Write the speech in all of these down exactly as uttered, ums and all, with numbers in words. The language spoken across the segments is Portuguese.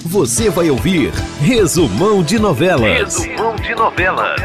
Você vai ouvir Resumão de Novelas. Resumão de Novelas.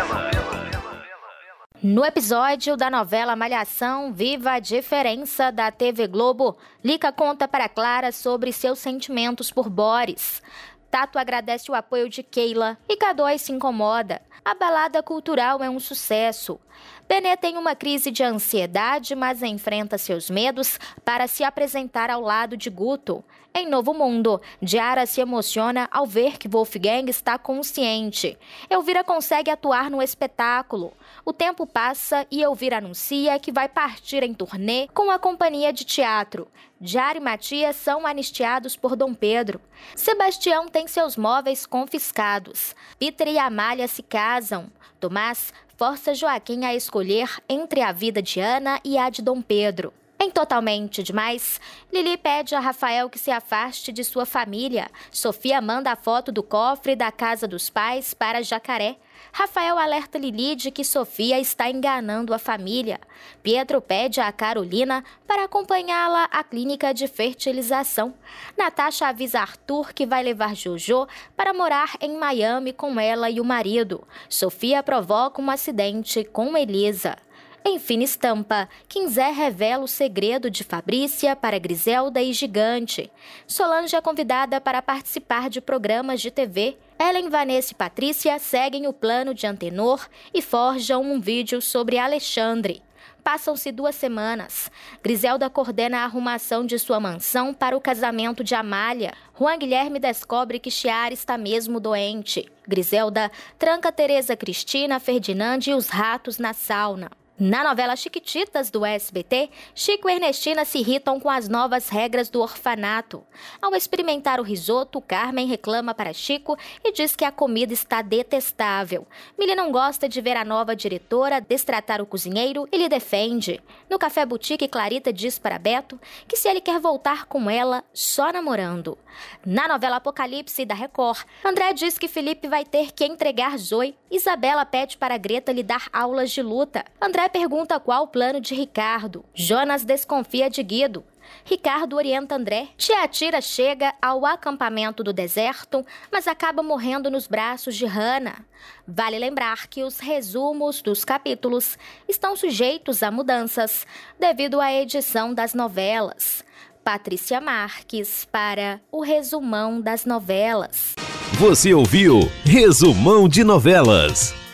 No episódio da novela Malhação, Viva a Diferença da T V Globo, Lica conta para Clara sobre seus sentimentos por Boris. Tato agradece o apoio de Keila e K dois se incomoda. A balada cultural é um sucesso. Benê tem uma crise de ansiedade, mas enfrenta seus medos para se apresentar ao lado de Guto. Em Novo Mundo, Diara se emociona ao ver que Wolfgang está consciente. Elvira consegue atuar no espetáculo. O tempo passa e Elvira anuncia que vai partir em turnê com a companhia de teatro. Diara e Matias são anistiados por Dom Pedro. Sebastião tem seus móveis confiscados. Peter e Amália se casam. Tomás força Joaquim a escolher entre a vida de Ana e a de Dom Pedro. Em Totalmente Demais, Lili pede a Rafael que se afaste de sua família. Sofia manda a foto do cofre da casa dos pais para Jacaré. Rafael alerta Lili de que Sofia está enganando a família. Pietro pede a Carolina para acompanhá-la à clínica de fertilização. Natasha avisa Arthur que vai levar Jojo para morar em Miami com ela e o marido. Sofia provoca um acidente com Elisa. Em Fina Estampa, Quinzé revela o segredo de Fabrícia para Griselda e Gigante. Solange é convidada para participar de programas de T V. Ellen, Vanessa e Patrícia seguem o plano de Antenor e forjam um vídeo sobre Alexandre. Passam-se duas semanas. Griselda coordena a arrumação de sua mansão para o casamento de Amália. Juan Guilherme descobre que Chiara está mesmo doente. Griselda tranca Tereza Cristina, Ferdinand e os ratos na sauna. Na novela Chiquititas do S B T, Chico e Ernestina se irritam com as novas regras do orfanato. Ao experimentar o risoto, Carmen reclama para Chico e diz que a comida está detestável. Milly não gosta de ver a nova diretora destratar o cozinheiro e lhe defende. No Café Boutique, Clarita diz para Beto que se ele quer voltar com ela, só namorando. Na novela Apocalipse da Record, André diz que Felipe vai ter que entregar Zoe. Isabela pede para Greta lhe dar aulas de luta. André pergunta qual o plano de Ricardo. Jonas desconfia de Guido. Ricardo orienta André. Tia Tira chega ao acampamento do deserto, mas acaba morrendo nos braços de Hannah. Vale lembrar que os resumos dos capítulos estão sujeitos a mudanças devido à edição das novelas. Patrícia Marques para o Resumão das Novelas. Você ouviu Resumão de Novelas.